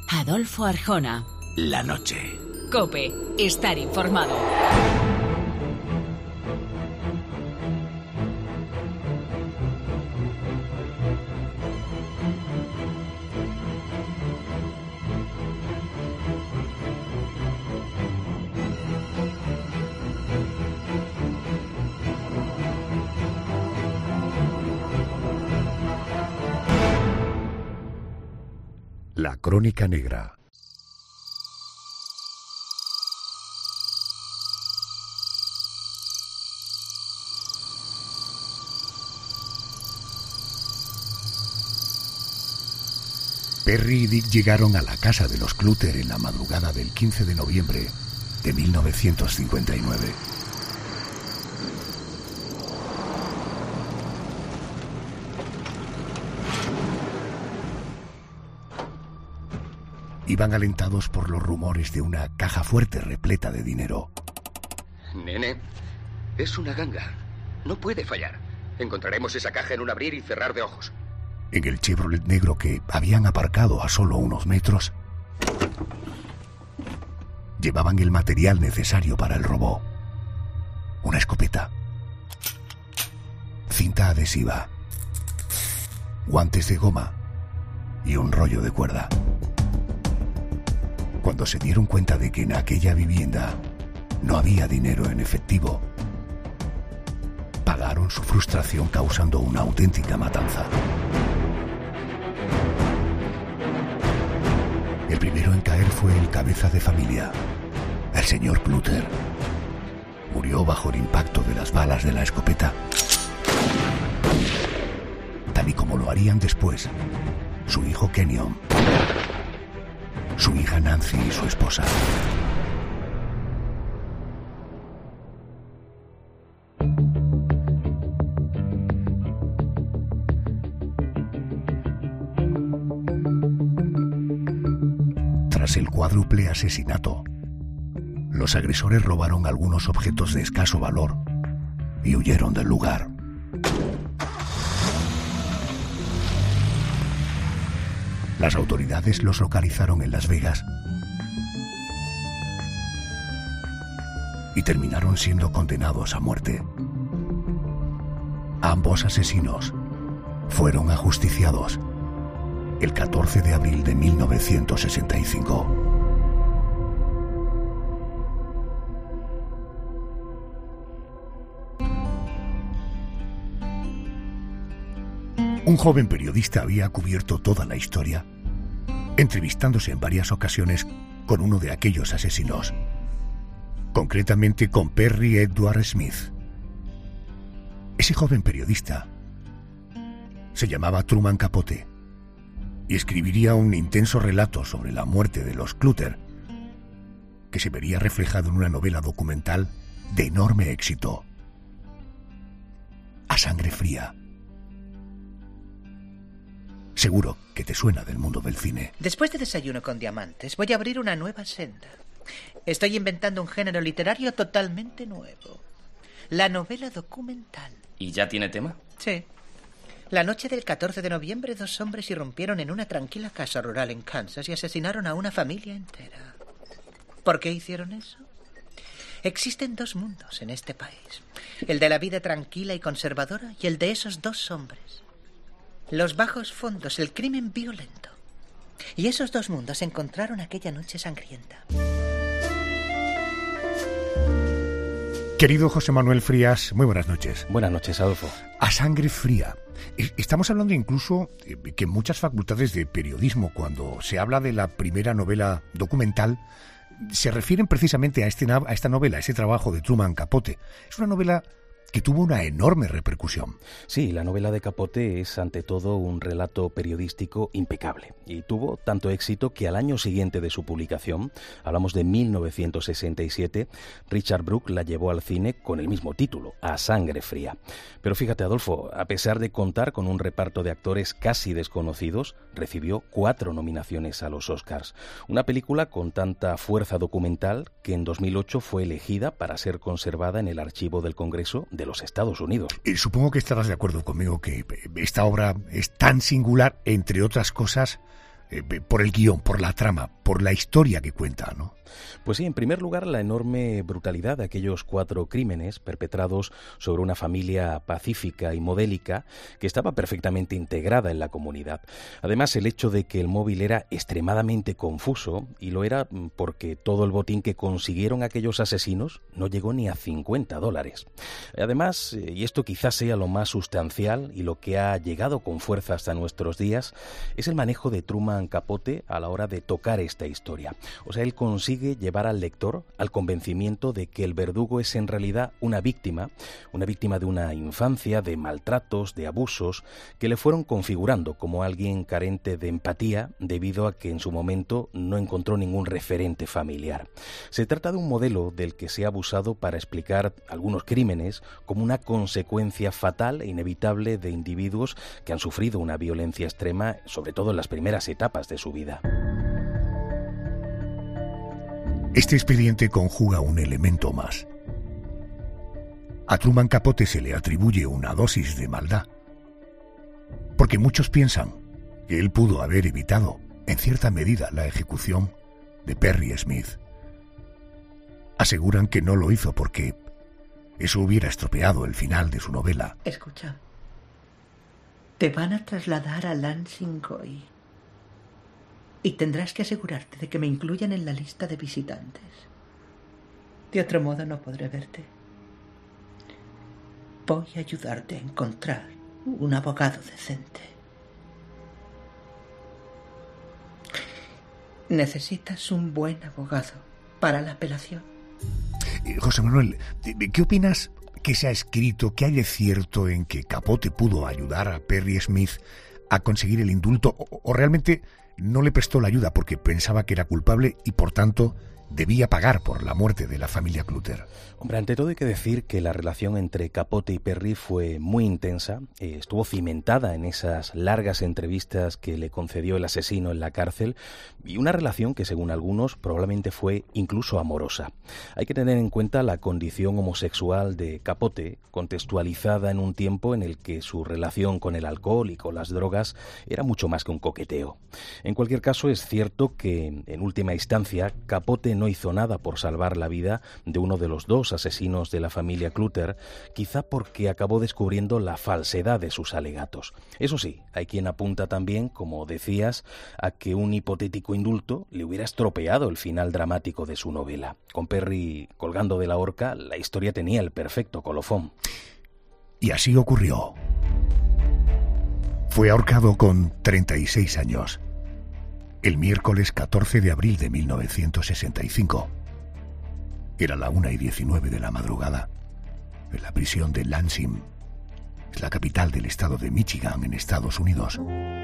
Adolfo Arjona. La noche. COPE. Estar informado. La Crónica Negra. Perry y Dick llegaron a la casa de los Clutter en la madrugada del 15 de noviembre de 1959. Iban alentados por los rumores de una caja fuerte repleta de dinero. Nene, es una ganga. No puede fallar. Encontraremos esa caja en un abrir y cerrar de ojos. En el Chevrolet negro que habían aparcado a solo unos metros, llevaban el material necesario para el robo. Una escopeta, cinta adhesiva, guantes de goma y un rollo de cuerda. Cuando se dieron cuenta de que en aquella vivienda no había dinero en efectivo, pagaron su frustración causando una auténtica matanza. El primero en caer fue el cabeza de familia, el señor Clutter. Murió bajo el impacto de las balas de la escopeta, tal y como lo harían después su hijo Kenyon, su hija Nancy y su esposa. Tras el cuádruple asesinato, los agresores robaron algunos objetos de escaso valor y huyeron del lugar. Las autoridades los localizaron en Las Vegas y terminaron siendo condenados a muerte. Ambos asesinos fueron ajusticiados el 14 de abril de 1965. Un joven periodista había cubierto toda la historia, entrevistándose en varias ocasiones con uno de aquellos asesinos, concretamente con Perry Edward Smith. Ese joven periodista se llamaba Truman Capote y escribiría un intenso relato sobre la muerte de los Clutter, que se vería reflejado en una novela documental de enorme éxito, A Sangre Fría. Seguro que te suena del mundo del cine. Después de Desayuno con Diamantes, voy a abrir una nueva senda. Estoy inventando un género literario totalmente nuevo. La novela documental. ¿Y ya tiene tema? Sí. La noche del 14 de noviembre, 2 hombres irrumpieron en una tranquila casa rural en Kansas y asesinaron a una familia entera. ¿Por qué hicieron eso? Existen 2 mundos en este país. El de la vida tranquila y conservadora y el de esos 2 hombres. Los bajos fondos, el crimen violento. Y esos 2 mundos se encontraron aquella noche sangrienta. Querido José Manuel Frías, muy buenas noches. Buenas noches, Adolfo. A Sangre Fría. Estamos hablando incluso que en muchas facultades de periodismo, cuando se habla de la primera novela documental, se refieren precisamente a esta novela, a este trabajo de Truman Capote. Es una novela que tuvo una enorme repercusión. Sí, la novela de Capote es ante todo un relato periodístico impecable y tuvo tanto éxito que al año siguiente de su publicación, hablamos de 1967, Richard Brooke la llevó al cine con el mismo título, A Sangre Fría. Pero fíjate, Adolfo, a pesar de contar con un reparto de actores casi desconocidos, recibió 4 nominaciones a los Oscars. Una película con tanta fuerza documental que en 2008 fue elegida para ser conservada en el archivo del Congreso de los Estados Unidos. Supongo que estarás de acuerdo conmigo que esta obra es tan singular, entre otras cosas, por el guión, por la trama, por la historia que cuenta, ¿no? Pues sí, en primer lugar, la enorme brutalidad de aquellos 4 crímenes perpetrados sobre una familia pacífica y modélica que estaba perfectamente integrada en la comunidad. Además, el hecho de que el móvil era extremadamente confuso, y lo era porque todo el botín que consiguieron aquellos asesinos no llegó ni a $50. Además, y esto quizás sea lo más sustancial y lo que ha llegado con fuerza hasta nuestros días, es el manejo de Truman Capote a la hora de tocar esta historia. O sea, él consigue llevar al lector al convencimiento de que el verdugo es en realidad una víctima de una infancia, de maltratos, de abusos, que le fueron configurando como alguien carente de empatía debido a que en su momento no encontró ningún referente familiar. Se trata de un modelo del que se ha abusado para explicar algunos crímenes como una consecuencia fatal e inevitable de individuos que han sufrido una violencia extrema, sobre todo en las primeras etapas de su vida. Este expediente conjuga un elemento más. A Truman Capote se le atribuye una dosis de maldad, porque muchos piensan que él pudo haber evitado, en cierta medida, la ejecución de Perry Smith. Aseguran que no lo hizo porque eso hubiera estropeado el final de su novela. Escucha, te van a trasladar a Lansing Goy. Y tendrás que asegurarte de que me incluyan en la lista de visitantes. De otro modo no podré verte. Voy a ayudarte a encontrar un abogado decente. Necesitas un buen abogado para la apelación. José Manuel, ¿qué opinas que se ha escrito, que hay de cierto en que Capote pudo ayudar a Perry Smith a conseguir el indulto o realmente no le prestó la ayuda porque pensaba que era culpable y por tanto debía pagar por la muerte de la familia Clutter? Hombre, ante todo hay que decir que la relación entre Capote y Perry fue muy intensa, estuvo cimentada en esas largas entrevistas que le concedió el asesino en la cárcel, y una relación que según algunos probablemente fue incluso amorosa. Hay que tener en cuenta la condición homosexual de Capote, contextualizada en un tiempo en el que su relación con el alcohol y con las drogas era mucho más que un coqueteo. En cualquier caso, es cierto que en última instancia Capote no hizo nada por salvar la vida de uno de los 2 asesinos de la familia Clutter, quizá porque acabó descubriendo la falsedad de sus alegatos. Eso sí, hay quien apunta también, como decías, a que un hipotético indulto le hubiera estropeado el final dramático de su novela. Con Perry colgando de la horca, la historia tenía el perfecto colofón. Y así ocurrió. Fue ahorcado con 36 años. El miércoles 14 de abril de 1965. Era la 1:19 de la madrugada, en la prisión de Lansing, es la capital del estado de Michigan, en Estados Unidos.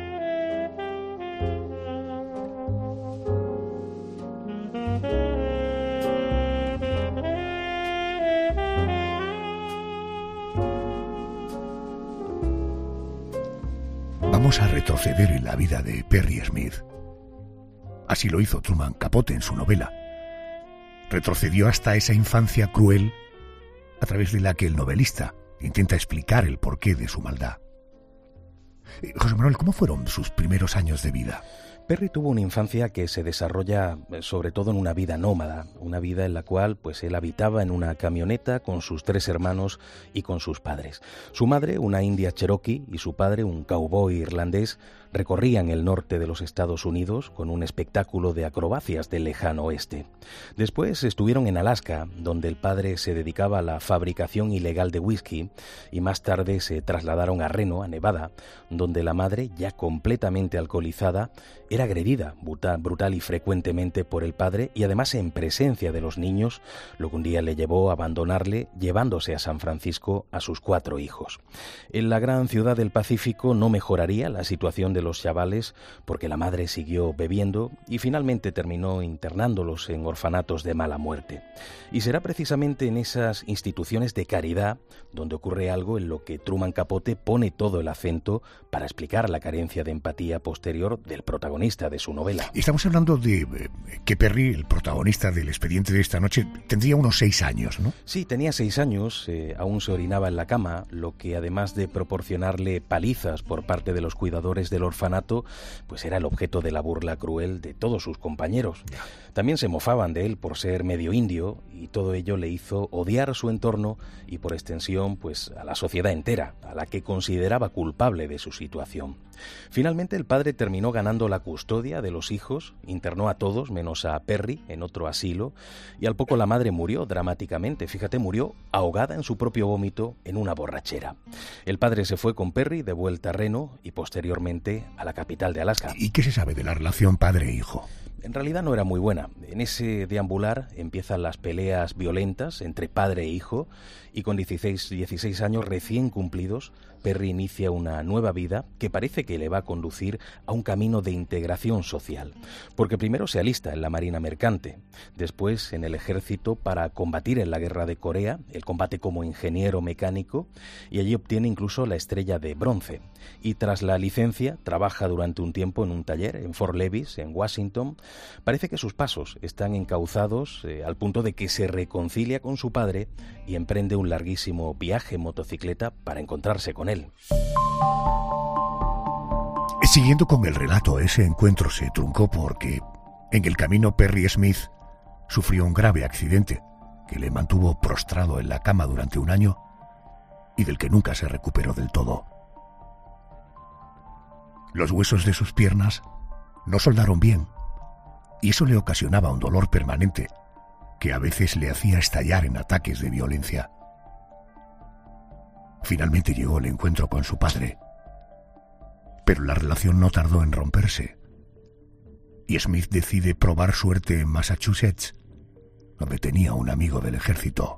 Vamos a retroceder en la vida de Perry Smith. Así lo hizo Truman Capote en su novela. Retrocedió hasta esa infancia cruel a través de la que el novelista intenta explicar el porqué de su maldad. José Manuel, ¿cómo fueron sus primeros años de vida? Perry tuvo una infancia que se desarrolla sobre todo en una vida nómada, una vida en la cual pues él habitaba en una camioneta con sus 3 hermanos y con sus padres. Su madre, una india cherokee, y su padre, un cowboy irlandés, recorrían el norte de los Estados Unidos con un espectáculo de acrobacias del lejano oeste. Después estuvieron en Alaska, donde el padre se dedicaba a la fabricación ilegal de whisky, y más tarde se trasladaron a Reno, a Nevada, donde la madre, ya completamente alcoholizada, era agredida brutal y frecuentemente por el padre, y además en presencia de los niños, lo que un día le llevó a abandonarle, llevándose a San Francisco a sus 4 hijos. En la gran ciudad del Pacífico no mejoraría la situación de los chavales porque la madre siguió bebiendo y finalmente terminó internándolos en orfanatos de mala muerte. Y será precisamente en esas instituciones de caridad donde ocurre algo en lo que Truman Capote pone todo el acento para explicar la carencia de empatía posterior del protagonista de su novela. Estamos hablando de que Perry, el protagonista del expediente de esta noche, tendría unos 6 años, ¿no? Sí, tenía 6 años, aún se orinaba en la cama, lo que además de proporcionarle palizas por parte de los cuidadores del orfanato, orfanato, pues era el objeto de la burla cruel de todos sus compañeros. También se mofaban de él por ser medio indio, y todo ello le hizo odiar su entorno y por extensión pues a la sociedad entera, a la que consideraba culpable de su situación. Finalmente el padre terminó ganando la custodia de los hijos, internó a todos menos a Perry en otro asilo, y al poco la madre murió dramáticamente. Fíjate, murió ahogada en su propio vómito en una borrachera. El padre se fue con Perry de vuelta a Reno y posteriormente a la capital de Alaska. ¿Y qué se sabe de la relación padre-hijo? En realidad no era muy buena. En ese deambular empiezan las peleas violentas entre padre e hijo, y con 16 años recién cumplidos, Perry inicia una nueva vida que parece que le va a conducir a un camino de integración social, porque primero se alista en la Marina Mercante, después en el ejército para combatir en la Guerra de Corea, el combate como ingeniero mecánico, y allí obtiene incluso la estrella de bronce. Y tras la licencia trabaja durante un tiempo en un taller en Fort Levis, en Washington. Parece que sus pasos están encauzados al punto de que se reconcilia con su padre y emprende un larguísimo viaje en motocicleta para encontrarse con él. Siguiendo con el relato, ese encuentro se truncó porque en el camino Perry Smith sufrió un grave accidente que le mantuvo prostrado en la cama durante un año y del que nunca se recuperó del todo. Los huesos de sus piernas no soldaron bien y eso le ocasionaba un dolor permanente que a veces le hacía estallar en ataques de violencia. Finalmente llegó el encuentro con su padre, pero la relación no tardó en romperse y Smith decide probar suerte en Massachusetts, donde tenía un amigo del ejército.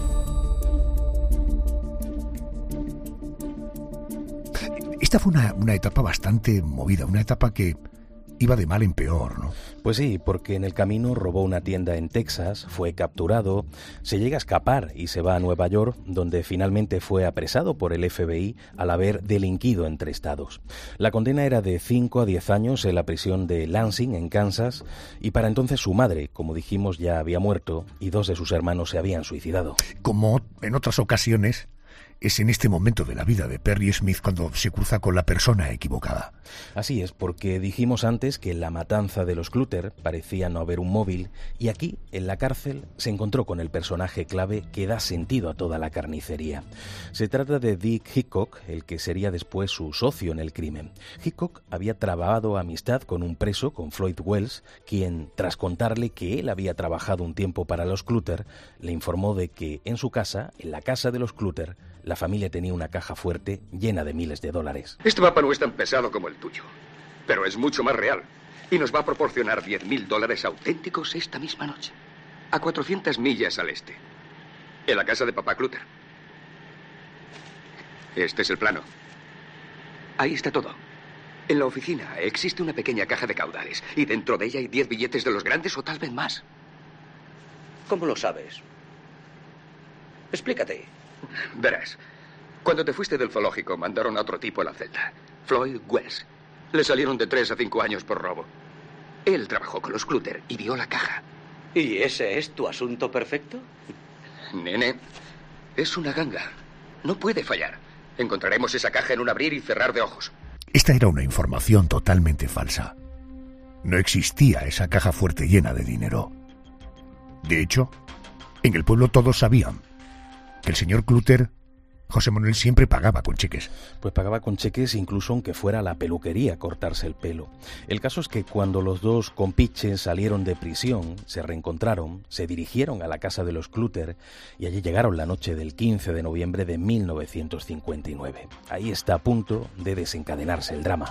Esta fue una etapa bastante movida, una etapa que iba de mal en peor, ¿no? Pues sí, porque en el camino robó una tienda en Texas, fue capturado, se llega a escapar y se va a Nueva York, donde finalmente fue apresado por el FBI al haber delinquido entre estados. La condena era de 5 a 10 años en la prisión de Lansing, en Kansas, y para entonces su madre, como dijimos, ya había muerto y 2 de sus hermanos se habían suicidado. Como en otras ocasiones, es en este momento de la vida de Perry Smith cuando se cruza con la persona equivocada. Así es, porque dijimos antes que en la matanza de los Clutter parecía no haber un móvil, y aquí, en la cárcel, se encontró con el personaje clave que da sentido a toda la carnicería. Se trata de Dick Hickok, el que sería después su socio en el crimen. Hickok había trabado amistad con un preso, con Floyd Wells, quien, tras contarle que él había trabajado un tiempo para los Clutter, le informó de que en su casa, en la casa de los Clutter, la familia tenía una caja fuerte llena de miles de dólares. Este mapa no es tan pesado como el tuyo, pero es mucho más real y nos va a proporcionar $10,000 auténticos esta misma noche, a 400 millas al este, en la casa de papá Clutter. Este es el plano. Ahí está todo. En la oficina existe una pequeña caja de caudales y dentro de ella hay 10 billetes de los grandes o tal vez más. ¿Cómo lo sabes? Explícate. Verás, cuando te fuiste del zoológico mandaron a otro tipo a la celda, Floyd Wells. Le salieron de 3 a 5 años por robo. Él trabajó con los Clutter y vio la caja. ¿Y ese es tu asunto perfecto? Nene, es una ganga. No puede fallar. Encontraremos esa caja en un abrir y cerrar de ojos. Esta era una información totalmente falsa. No existía esa caja fuerte llena de dinero. De hecho, en el pueblo todos sabían que el señor Clutter, José Manuel, siempre pagaba con cheques. Pues pagaba con cheques incluso aunque fuera a la peluquería a cortarse el pelo. El caso es que cuando los dos compiches salieron de prisión, se reencontraron, se dirigieron a la casa de los Clutter y allí llegaron la noche del 15 de noviembre de 1959. Ahí está a punto de desencadenarse el drama.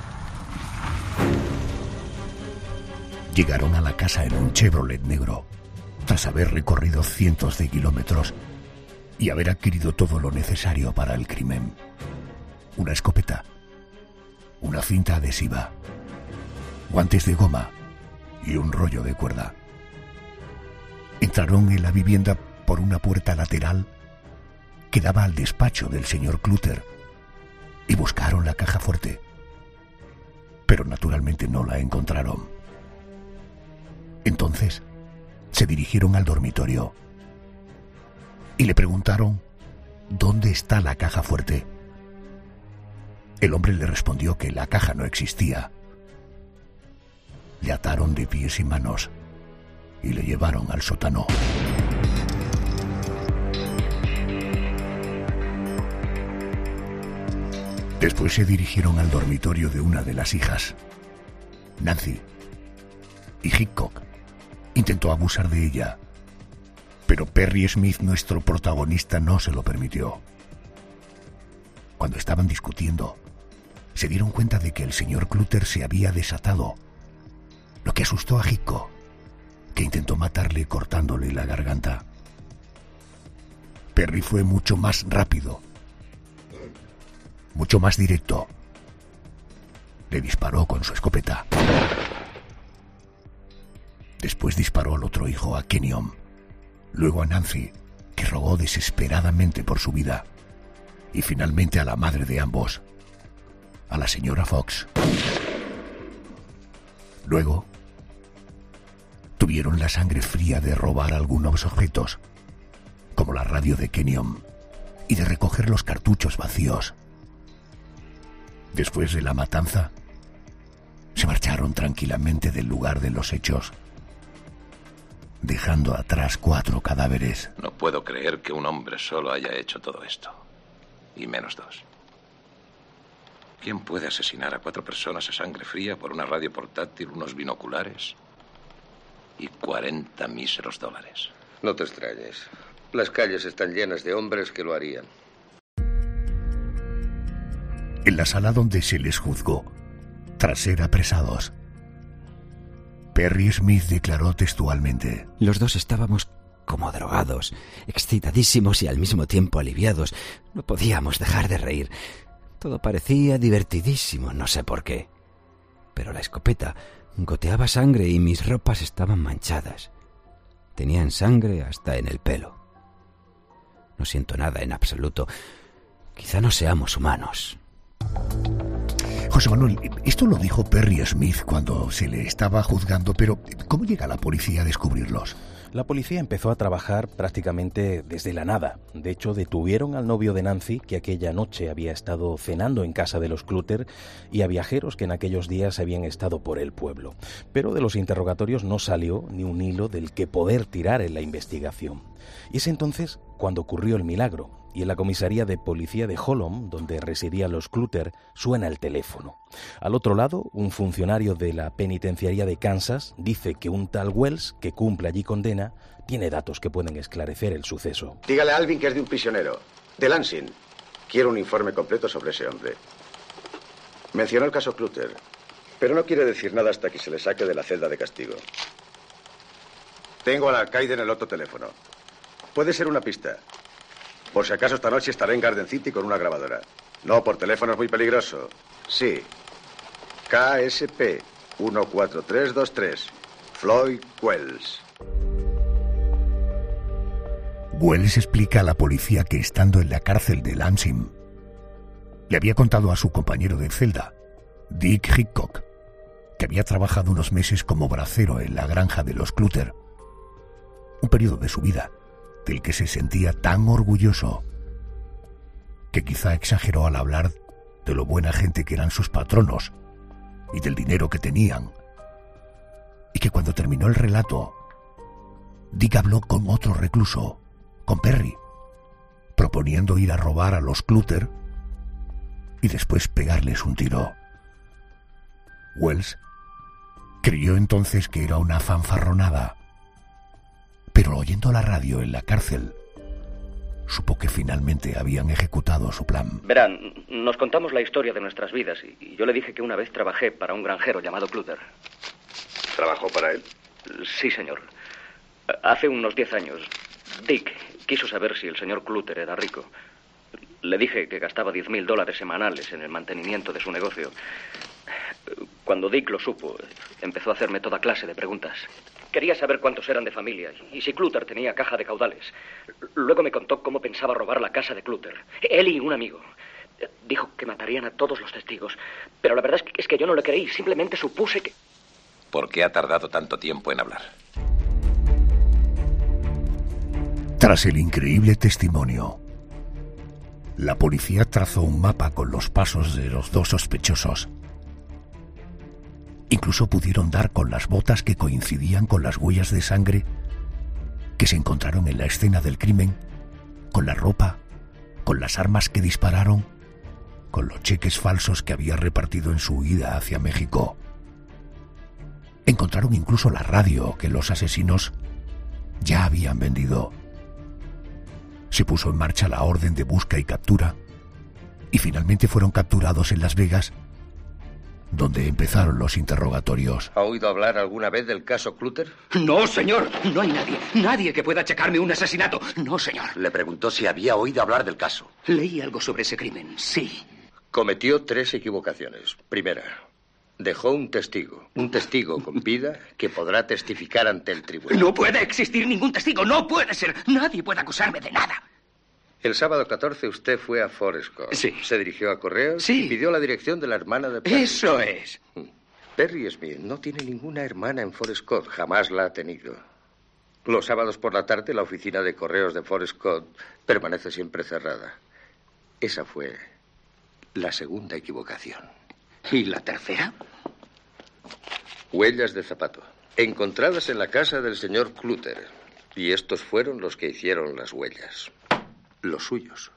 Llegaron a la casa en un Chevrolet negro, tras haber recorrido cientos de kilómetros y haber adquirido todo lo necesario para el crimen. Una escopeta, una cinta adhesiva, guantes de goma y un rollo de cuerda. Entraron en la vivienda por una puerta lateral que daba al despacho del señor Clutter y buscaron la caja fuerte, pero naturalmente no la encontraron. Entonces se dirigieron al dormitorio y le preguntaron dónde está la caja fuerte. El hombre le respondió que la caja no existía. Le ataron de pies y manos y le llevaron al sótano. Después se dirigieron al dormitorio de una de las hijas, Nancy, y Hickok intentó abusar de ella, pero Perry Smith, nuestro protagonista, no se lo permitió. Cuando estaban discutiendo, se dieron cuenta de que el señor Clutter se había desatado, lo que asustó a Hickok, que intentó matarle cortándole la garganta. Perry fue mucho más rápido, mucho más directo. Le disparó con su escopeta. Después disparó al otro hijo, a Kenyon, luego a Nancy, que rogó desesperadamente por su vida, y finalmente a la madre de ambos, a la señora Fox. Luego, tuvieron la sangre fría de robar algunos objetos, como la radio de Kenyon, y de recoger los cartuchos vacíos. Después de la matanza, se marcharon tranquilamente del lugar de los hechos, dejando atrás 4 cadáveres. No puedo creer que un hombre solo haya hecho todo esto. Y menos 2. ¿Quién puede asesinar a 4 personas a sangre fría por una radio portátil, unos binoculares y 40 míseros dólares? No te extrañes. Las calles están llenas de hombres que lo harían. En la sala donde se les juzgó, tras ser apresados, Perry Smith declaró textualmente: Los dos estábamos como drogados, excitadísimos y al mismo tiempo aliviados. No podíamos dejar de reír. Todo parecía divertidísimo, no sé por qué. Pero la escopeta goteaba sangre y mis ropas estaban manchadas. Tenían sangre hasta en el pelo. No siento nada en absoluto. Quizá no seamos humanos. José Manuel, esto lo dijo Perry Smith cuando se le estaba juzgando, pero ¿cómo llega la policía a descubrirlos? La policía empezó a trabajar prácticamente desde la nada. De hecho, detuvieron al novio de Nancy, que aquella noche había estado cenando en casa de los Clutter, y a viajeros que en aquellos días habían estado por el pueblo. Pero de los interrogatorios no salió ni un hilo del que poder tirar en la investigación. Y es entonces cuando ocurrió el milagro. Y en la comisaría de policía de Holland, donde residían los Clutter, suena el teléfono. Al otro lado, un funcionario de la penitenciaría de Kansas dice que un tal Wells, que cumple allí condena, tiene datos que pueden esclarecer el suceso. Dígale a Alvin que es de un prisionero, de Lansing. Quiero un informe completo sobre ese hombre. Mencionó el caso Clutter, pero no quiere decir nada hasta que se le saque de la celda de castigo. Tengo al alcaide en el otro teléfono. Puede ser una pista. Por si acaso esta noche estaré en Garden City con una grabadora. No, por teléfono es muy peligroso. Sí. KSP 14323. Floyd Wells. Wells explica a la policía que estando en la cárcel de Lansing, le había contado a su compañero de celda, Dick Hickok, que había trabajado unos meses como bracero en la granja de los Clutter. Un periodo de su vida del que se sentía tan orgulloso que quizá exageró al hablar de lo buena gente que eran sus patronos y del dinero que tenían, y que cuando terminó el relato, Dick habló con otro recluso, con Perry, proponiendo ir a robar a los Clutter y después pegarles un tiro. Wells creyó entonces que era una fanfarronada, pero oyendo la radio en la cárcel, supo que finalmente habían ejecutado su plan. Verán, nos contamos la historia de nuestras vidas y yo le dije que una vez trabajé para un granjero llamado Clutter. ¿Trabajó para él? Sí, señor. Hace unos 10 años, Dick quiso saber si el señor Clutter era rico. Le dije que gastaba $10,000 semanales en el mantenimiento de su negocio. Cuando Dick lo supo, empezó a hacerme toda clase de preguntas. Quería saber cuántos eran de familia y si Clutter tenía caja de caudales. Luego me contó cómo pensaba robar la casa de Clutter. Él y un amigo. Dijo que matarían a todos los testigos. Pero la verdad es que yo no le creí. Simplemente supuse que... ¿Por qué ha tardado tanto tiempo en hablar? Tras el increíble testimonio, la policía trazó un mapa con los pasos de los dos sospechosos. Incluso pudieron dar con las botas que coincidían con las huellas de sangre que se encontraron en la escena del crimen, con la ropa, con las armas que dispararon, con los cheques falsos que había repartido en su huida hacia México. Encontraron incluso la radio que los asesinos ya habían vendido. Se puso en marcha la orden de busca y captura, y finalmente fueron capturados en Las Vegas, donde empezaron los interrogatorios. ¿Ha oído hablar alguna vez del caso Clutter? No, señor. No hay nadie que pueda achacarme un asesinato. No, señor. Le preguntó si había oído hablar del caso. Leí algo sobre ese crimen, sí. Cometió 3 equivocaciones. Primera, dejó un testigo con vida que podrá testificar ante el tribunal. No puede existir ningún testigo, no puede ser. Nadie puede acusarme de nada. El sábado 14 usted fue a Forest Cove. Sí. Se dirigió a Correos Sí. y pidió la dirección de la hermana de Perry. Eso es. Perry Smith no tiene ninguna hermana en Forest Cove, jamás la ha tenido. Los sábados por la tarde la oficina de correos de Forest Cove permanece siempre cerrada. Esa fue la segunda equivocación. ¿Y la tercera? Huellas de zapato, encontradas en la casa del señor Clutter. Y estos fueron los que hicieron las huellas. Los suyos.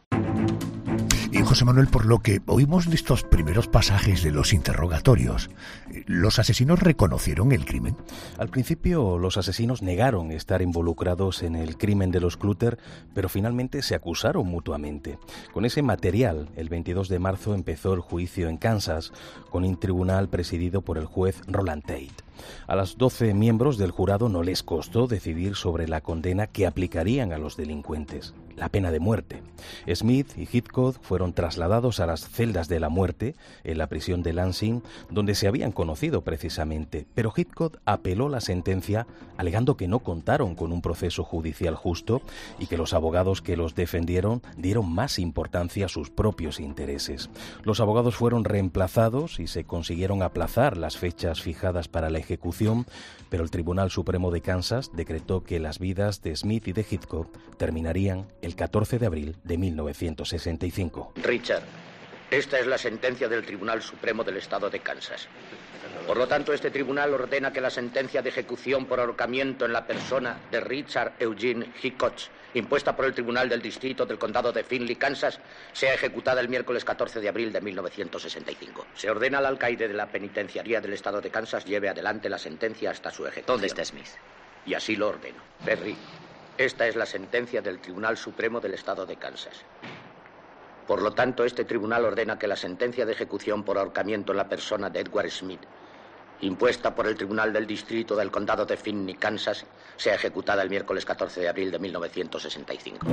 Y José Manuel, por lo que oímos de estos primeros pasajes de los interrogatorios, ¿los asesinos reconocieron el crimen? Al principio, los asesinos negaron estar involucrados en el crimen de los Clutter, pero finalmente se acusaron mutuamente. Con ese material, el 22 de marzo empezó el juicio en Kansas, con un tribunal presidido por el juez Roland Tate. A los 12 miembros del jurado no les costó decidir sobre la condena que aplicarían a los delincuentes, la pena de muerte. Smith y Heathcote fueron trasladados a las celdas de la muerte en la prisión de Lansing, donde se habían conocido precisamente, pero Heathcote apeló la sentencia alegando que no contaron con un proceso judicial justo y que los abogados que los defendieron dieron más importancia a sus propios intereses. Los abogados fueron reemplazados y se consiguieron aplazar las fechas fijadas para la ejecución, pero el Tribunal Supremo de Kansas decretó que las vidas de Smith y de Heathcote terminarían el 14 de abril de 1965. Richard, esta es la sentencia del Tribunal Supremo del Estado de Kansas. Por lo tanto, este tribunal ordena que la sentencia de ejecución por ahorcamiento en la persona de Richard Eugene Heathcote, impuesta por el Tribunal del Distrito del Condado de Findlay, Kansas, sea ejecutada el miércoles 14 de abril de 1965. Se ordena al alcaide de la penitenciaría del Estado de Kansas lleve adelante la sentencia hasta su ejecución. ¿Dónde está Smith? Y así lo ordeno. Perry, esta es la sentencia del Tribunal Supremo del Estado de Kansas. Por lo tanto, este tribunal ordena que la sentencia de ejecución por ahorcamiento en la persona de Edward Smith, impuesta por el Tribunal del Distrito del Condado de Findlay, Kansas, sea ejecutada el miércoles 14 de abril de 1965.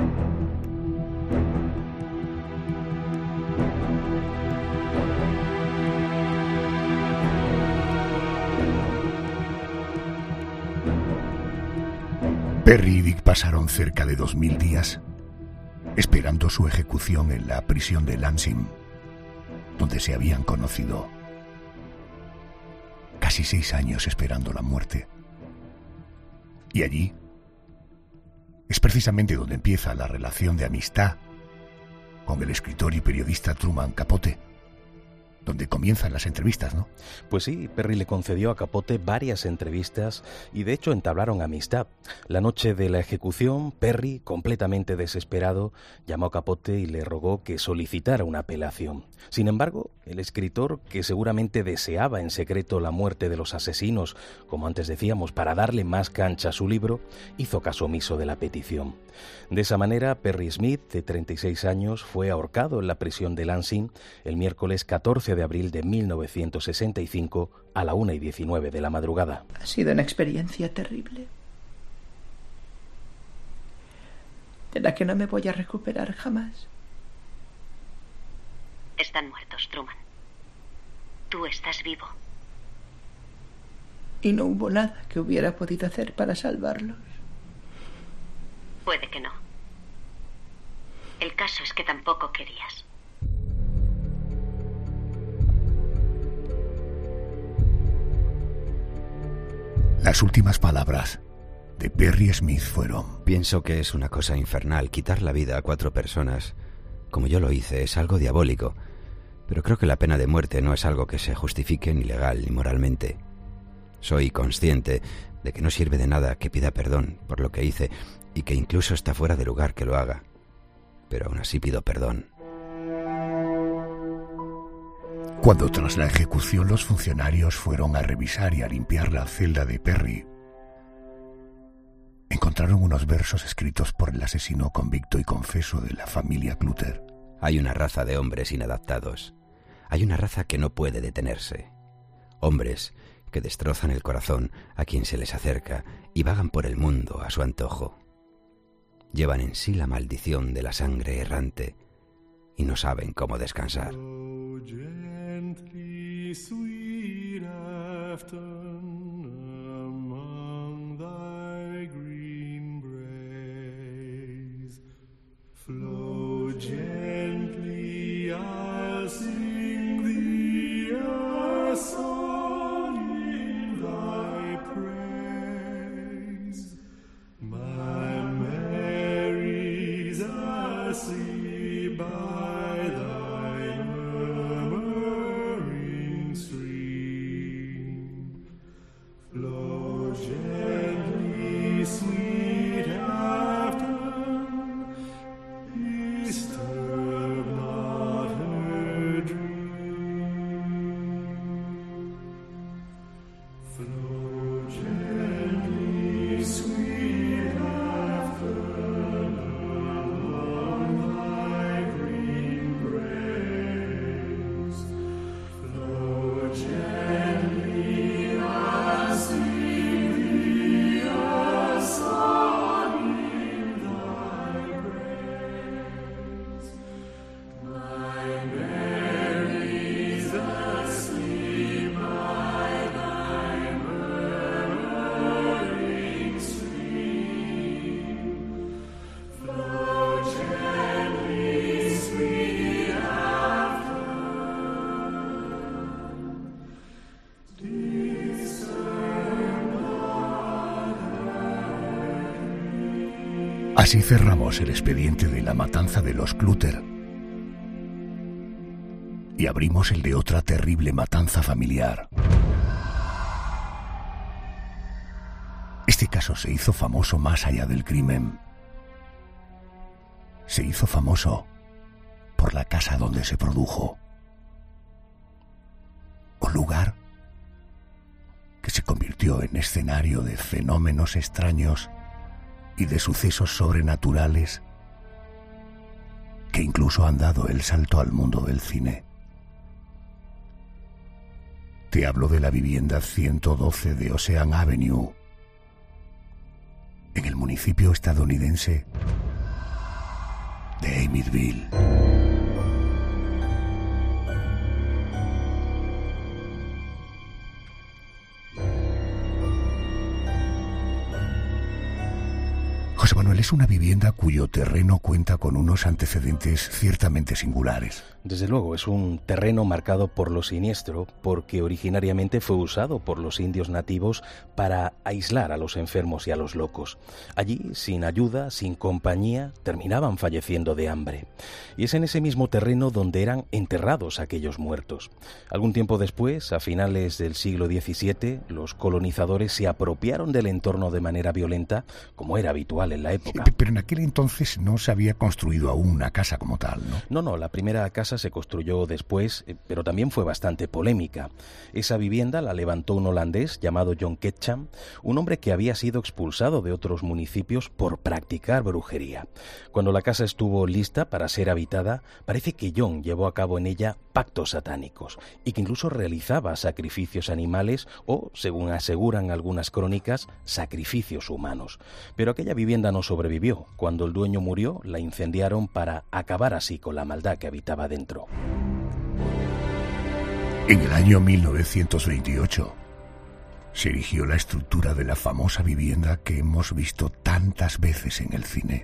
Perry y Dick pasaron cerca de 2000 días esperando su ejecución en la prisión de Lansing, donde se habían conocido. Casi 6 años esperando la muerte. Y allí es precisamente donde empieza la relación de amistad con el escritor y periodista Truman Capote, donde comienzan las entrevistas, ¿no? Pues sí, Perry le concedió a Capote varias entrevistas y de hecho entablaron amistad. La noche de la ejecución, Perry, completamente desesperado, llamó a Capote y le rogó que solicitara una apelación. Sin embargo, el escritor, que seguramente deseaba en secreto la muerte de los asesinos, como antes decíamos, para darle más cancha a su libro, hizo caso omiso de la petición. De esa manera, Perry Smith, de 36 años, fue ahorcado en la prisión de Lansing el miércoles 14 de abril de 1965 a la 1:19 de la madrugada. Ha sido una experiencia terrible, de la que no me voy a recuperar jamás. Están muertos, Truman. Tú estás vivo. Y no hubo nada que hubiera podido hacer para salvarlos. Puede que no. El caso es que tampoco querías. Las últimas palabras de Perry Smith fueron: pienso que es una cosa infernal quitar la vida a 4 personas como yo lo hice, es algo diabólico, pero creo que la pena de muerte no es algo que se justifique ni legal ni moralmente. Soy consciente de que no sirve de nada que pida perdón por lo que hice y que incluso está fuera de lugar que lo haga, pero aún así pido perdón. Cuando tras la ejecución los funcionarios fueron a revisar y a limpiar la celda de Perry, encontraron unos versos escritos por el asesino convicto y confeso de la familia Clutter. Hay una raza de hombres inadaptados. Hay una raza que no puede detenerse. Hombres que destrozan el corazón a quien se les acerca y vagan por el mundo a su antojo. Llevan en sí la maldición de la sangre errante y no saben cómo descansar. Flow gently, I'll sing thee a song in thy praise. My Mary's asleep by thy murmuring stream. Flow gently, sweet after. Disturb not her dream. Flow gently, sweet afternoon, along thy green graves. Flow gently, I'll sing thee a song in thy praise. My Mary's asleep by thy murmuring stream. Flow gently, sweet after. Disturb not her dream. Así cerramos el expediente de la matanza de los Clutter y abrimos el de otra terrible matanza familiar. Este caso se hizo famoso más allá del crimen. Se hizo famoso por la casa donde se produjo. Un lugar que se convirtió en escenario de fenómenos extraños y de sucesos sobrenaturales que incluso han dado el salto al mundo del cine. Te hablo de la vivienda 112 de Ocean Avenue, en el municipio estadounidense de Amityville. José Manuel, es una vivienda cuyo terreno cuenta con unos antecedentes ciertamente singulares. Desde luego, es un terreno marcado por lo siniestro, porque originariamente fue usado por los indios nativos para aislar a los enfermos y a los locos. Allí, sin ayuda, sin compañía, terminaban falleciendo de hambre. Y es en ese mismo terreno donde eran enterrados aquellos muertos. Algún tiempo después, a finales del siglo XVII, los colonizadores se apropiaron del entorno de manera violenta, como era habitual en la época. Pero en aquel entonces no se había construido aún una casa como tal, ¿no? No, la primera casa se construyó después, pero también fue bastante polémica. Esa vivienda la levantó un holandés llamado John Ketcham, un hombre que había sido expulsado de otros municipios por practicar brujería. Cuando la casa estuvo lista para ser habitada, parece que John llevó a cabo en ella pactos satánicos y que incluso realizaba sacrificios animales o, según aseguran algunas crónicas, sacrificios humanos. Pero aquella vivienda no sobrevivió. Cuando el dueño murió, la incendiaron para acabar así con la maldad que habitaba dentro. En el año 1928 se erigió la estructura de la famosa vivienda que hemos visto tantas veces en el cine.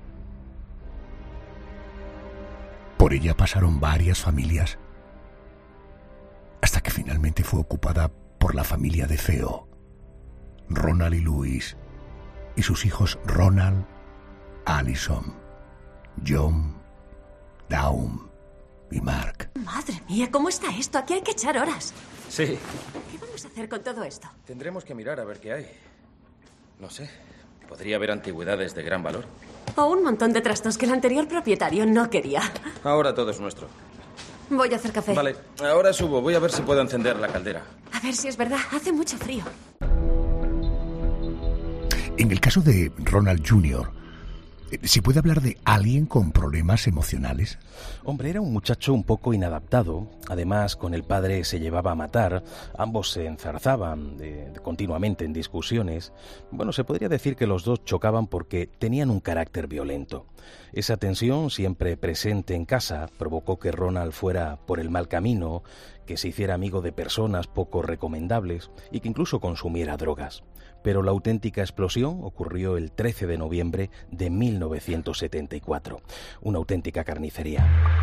Por ella pasaron varias familias hasta que finalmente fue ocupada por la familia de Theo, Ronald y Louis, y sus hijos Ronald, Allison, John Dawn y Mark. Madre mía, ¿cómo está esto? Aquí hay que echar horas. Sí. ¿Qué vamos a hacer con todo esto? Tendremos que mirar a ver qué hay. No sé. Podría haber antigüedades de gran valor. O un montón de trastos que el anterior propietario no quería. Ahora todo es nuestro. Voy a hacer café. Vale, ahora subo. Voy a ver si puedo encender la caldera. A ver si es verdad. Hace mucho frío. En el caso de Ronald Jr., ¿se puede hablar de alguien con problemas emocionales? Hombre, era un muchacho un poco inadaptado. Además, con el padre se llevaba a matar. Ambos se enzarzaban continuamente en discusiones. Bueno, se podría decir que los dos chocaban porque tenían un carácter violento. Esa tensión, siempre presente en casa, provocó que Ronald fuera por el mal camino, que se hiciera amigo de personas poco recomendables y que incluso consumiera drogas. Pero la auténtica explosión ocurrió el 13 de noviembre de 1974. Una auténtica carnicería.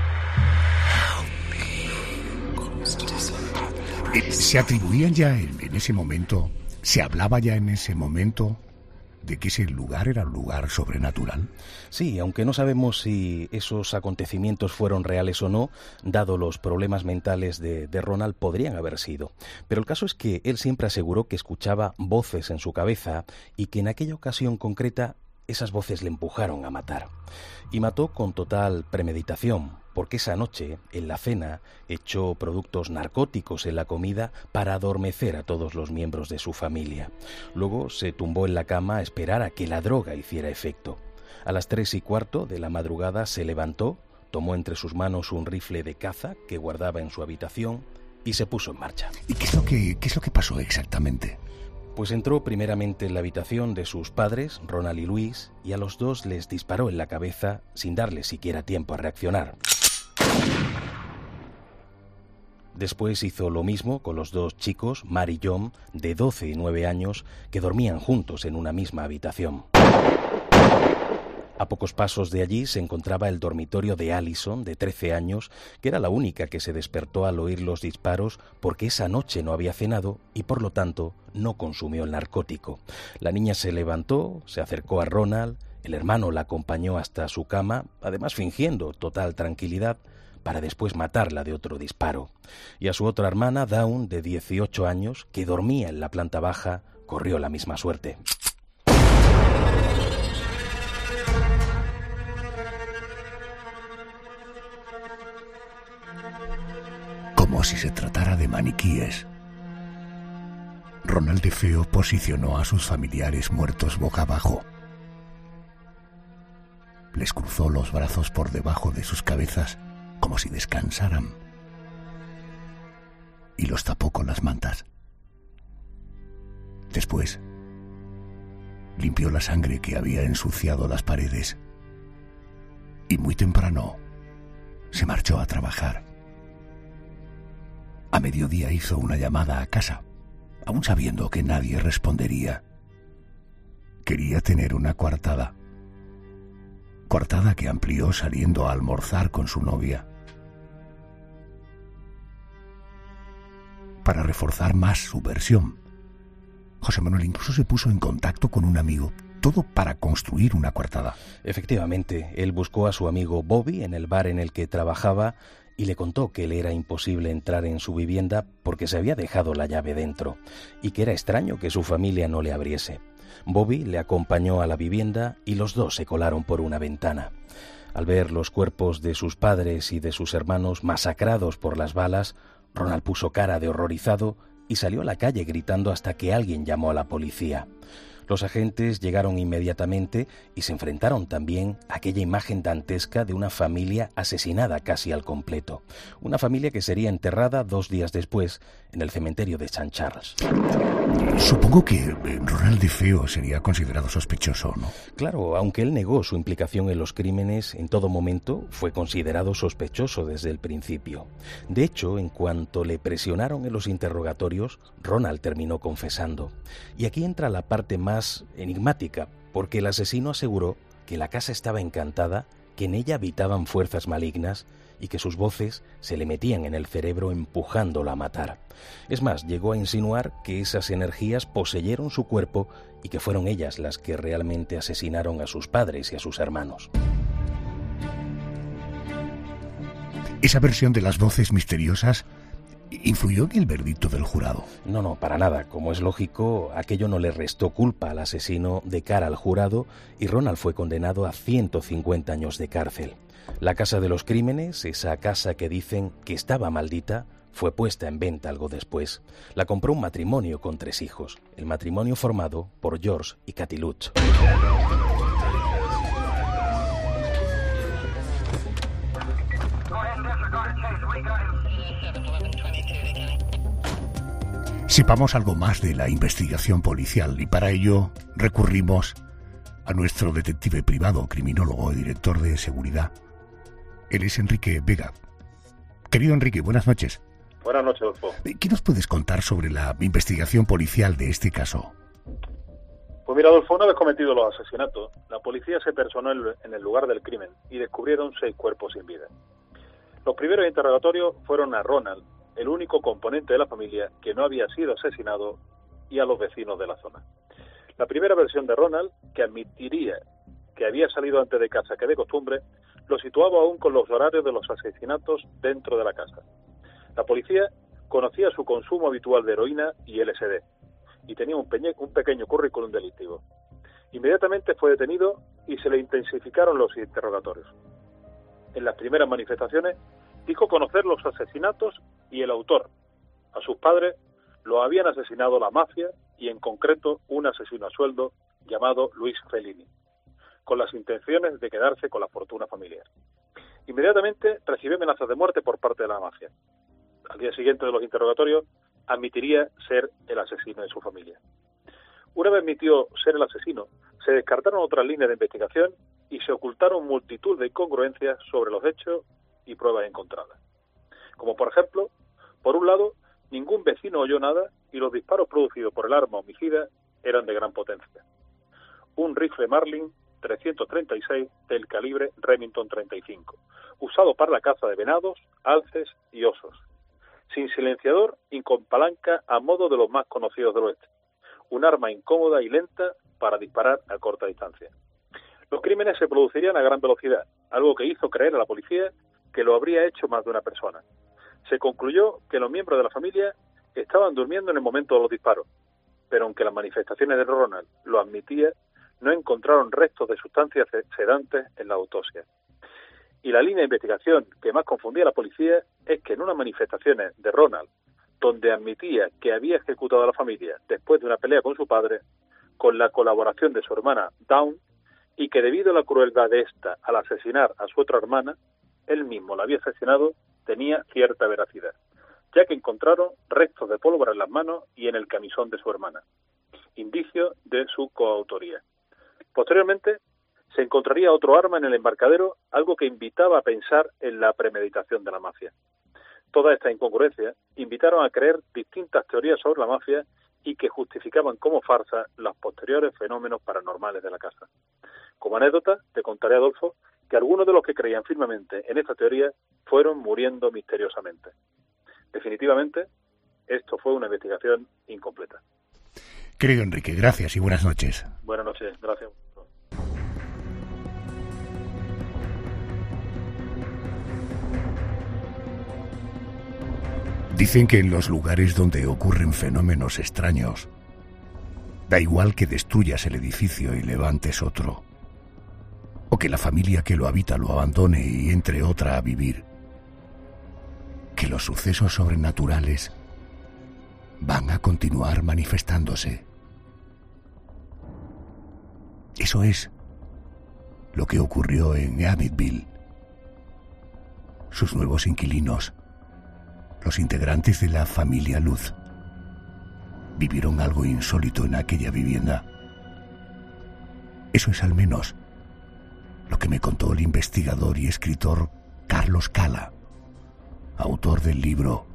¿Se atribuían ya en ese momento, se hablaba ya en ese momento de que ese lugar era un lugar sobrenatural? Sí, aunque no sabemos si esos acontecimientos fueron reales o no, dado los problemas mentales de Ronald, podrían haber sido. Pero el caso es que él siempre aseguró que escuchaba voces en su cabeza y que en aquella ocasión concreta esas voces le empujaron a matar. Y mató con total premeditación, porque esa noche, en la cena, echó productos narcóticos en la comida para adormecer a todos los miembros de su familia. Luego se tumbó en la cama a esperar a que la droga hiciera efecto. A las 3:15 de la madrugada se levantó, tomó entre sus manos un rifle de caza que guardaba en su habitación y se puso en marcha. ¿Y qué es lo que pasó exactamente? Pues entró primeramente en la habitación de sus padres, Ronald y Louise, y a los dos les disparó en la cabeza sin darles siquiera tiempo a reaccionar. Después hizo lo mismo con los dos chicos, Mar y John, de 12 y 9 años, que dormían juntos en una misma habitación. A pocos pasos de allí se encontraba el dormitorio de Allison, de 13 años, que era la única que se despertó al oír los disparos porque esa noche no había cenado y por lo tanto no consumió el narcótico. La niña se levantó, se acercó a Ronald, el hermano la acompañó hasta su cama, además fingiendo total tranquilidad, para después matarla de otro disparo. Y a su otra hermana, Dawn, de 18 años, que dormía en la planta baja, corrió la misma suerte. Como si se tratara de maniquíes. Ronald DeFeo posicionó a sus familiares muertos boca abajo. Les cruzó los brazos por debajo de sus cabezas como si descansaran y los tapó con las mantas. Después limpió la sangre que había ensuciado las paredes y muy temprano se marchó a trabajar. A mediodía hizo una llamada a casa, aún sabiendo que nadie respondería. Quería tener una coartada que amplió saliendo a almorzar con su novia. Para reforzar más su versión, José Manuel incluso se puso en contacto con un amigo, todo para construir una coartada. Efectivamente, él buscó a su amigo Bobby en el bar en el que trabajaba y le contó que le era imposible entrar en su vivienda porque se había dejado la llave dentro y que era extraño que su familia no le abriese. Bobby le acompañó a la vivienda y los dos se colaron por una ventana. Al ver los cuerpos de sus padres y de sus hermanos masacrados por las balas, Ronald puso cara de horrorizado y salió a la calle gritando hasta que alguien llamó a la policía. Los agentes llegaron inmediatamente y se enfrentaron también a aquella imagen dantesca de una familia asesinada casi al completo. Una familia que sería enterrada 2 días después en el cementerio de St. Charles. Supongo que Ronald DeFeo sería considerado sospechoso, ¿no? Claro, aunque él negó su implicación en los crímenes, en todo momento fue considerado sospechoso desde el principio. De hecho, en cuanto le presionaron en los interrogatorios, Ronald terminó confesando. Y aquí entra la parte más enigmática, porque el asesino aseguró que la casa estaba encantada, que en ella habitaban fuerzas malignas y que sus voces se le metían en el cerebro empujándolo a matar. Es más, llegó a insinuar que esas energías poseyeron su cuerpo y que fueron ellas las que realmente asesinaron a sus padres y a sus hermanos. ¿Esa versión de las voces misteriosas influyó en el veredicto del jurado? No, para nada. Como es lógico, aquello no le restó culpa al asesino de cara al jurado y Ronald fue condenado a 150 años de cárcel. La casa de los crímenes, esa casa que dicen que estaba maldita, fue puesta en venta algo después. La compró un matrimonio con 3 hijos, el matrimonio formado por George y Cathy Lutz. Sepamos algo más de la investigación policial y para ello recurrimos a nuestro detective privado, criminólogo y director de seguridad. Él es Enrique Vega. Querido Enrique, buenas noches. Buenas noches, Adolfo. ¿Qué nos puedes contar sobre la investigación policial de este caso? Pues mira, Adolfo, una vez cometidos los asesinatos, la policía se personó en el lugar del crimen y descubrieron 6 cuerpos sin vida. Los primeros interrogatorios fueron a Ronald, el único componente de la familia que no había sido asesinado, y a los vecinos de la zona. La primera versión de Ronald, que admitiría que había salido antes de casa que de costumbre, lo situaba aún con los horarios de los asesinatos dentro de la casa. La policía conocía su consumo habitual de heroína y LSD y tenía un pequeño currículum delictivo. Inmediatamente fue detenido y se le intensificaron los interrogatorios. En las primeras manifestaciones dijo conocer los asesinatos y el autor. A sus padres lo habían asesinado la mafia y en concreto un asesino a sueldo llamado Luis Fellini, con las intenciones de quedarse con la fortuna familiar. Inmediatamente recibió amenazas de muerte por parte de la mafia. Al día siguiente de los interrogatorios admitiría ser el asesino de su familia. Una vez admitió ser el asesino, se descartaron otras líneas de investigación y se ocultaron multitud de incongruencias sobre los hechos y pruebas encontradas. Como por ejemplo, por un lado, ningún vecino oyó nada y los disparos producidos por el arma homicida eran de gran potencia. Un rifle Marlin 336 del calibre Remington 35, usado para la caza de venados, alces y osos, sin silenciador y con palanca a modo de los más conocidos del oeste. Un arma incómoda y lenta para disparar a corta distancia. Los crímenes se producirían a gran velocidad, algo que hizo creer a la policía que lo habría hecho más de una persona. Se concluyó que los miembros de la familia estaban durmiendo en el momento de los disparos, pero aunque las manifestaciones de Ronald lo admitían, no encontraron restos de sustancias sedantes en la autopsia. Y la línea de investigación que más confundía a la policía es que en unas manifestaciones de Ronald, donde admitía que había ejecutado a la familia después de una pelea con su padre, con la colaboración de su hermana Dawn, y que debido a la crueldad de esta al asesinar a su otra hermana, él mismo la había asesinado, tenía cierta veracidad, ya que encontraron restos de pólvora en las manos y en el camisón de su hermana, indicio de su coautoría. Posteriormente, se encontraría otro arma en el embarcadero, algo que invitaba a pensar en la premeditación de la mafia. Todas estas incongruencias invitaron a creer distintas teorías sobre la mafia y que justificaban como farsa los posteriores fenómenos paranormales de la casa. Como anécdota, te contaré, Adolfo, que algunos de los que creían firmemente en esta teoría fueron muriendo misteriosamente. Definitivamente, esto fue una investigación incompleta. Querido Enrique, gracias y buenas noches. Buenas noches, gracias. Dicen que en los lugares donde ocurren fenómenos extraños, da igual que destruyas el edificio y levantes otro, o que la familia que lo habita lo abandone y entre otra a vivir, que los sucesos sobrenaturales van a continuar manifestándose. Eso es lo que ocurrió en Amityville. Sus nuevos inquilinos, los integrantes de la familia Lutz, vivieron algo insólito en aquella vivienda. Eso es al menos lo que me contó el investigador y escritor Carlos Cala, autor del libro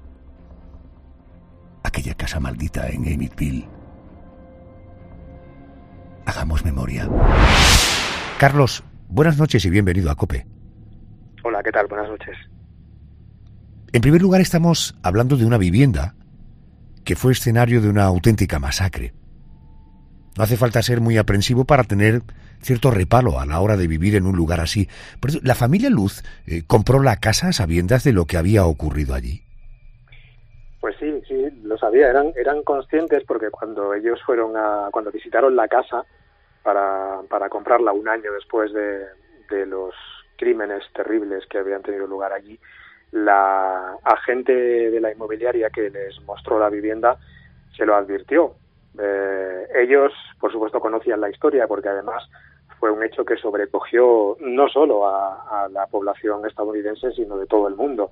Aquella casa maldita en Amityville. Hagamos memoria. Carlos, buenas noches y bienvenido a COPE. Hola, ¿qué tal? Buenas noches. En primer lugar, estamos hablando de una vivienda que fue escenario de una auténtica masacre. No hace falta ser muy aprensivo para tener cierto reparo a la hora de vivir en un lugar así. Por eso, ¿la familia Luz compró la casa a sabiendas de lo que había ocurrido allí? Pues sí, lo sabía. Eran conscientes porque cuando ellos cuando visitaron la casa para comprarla un año después de los crímenes terribles que habían tenido lugar allí, la agente de la inmobiliaria que les mostró la vivienda se lo advirtió. Ellos, por supuesto, conocían la historia porque además fue un hecho que sobrecogió no solo a la población estadounidense, sino de todo el mundo.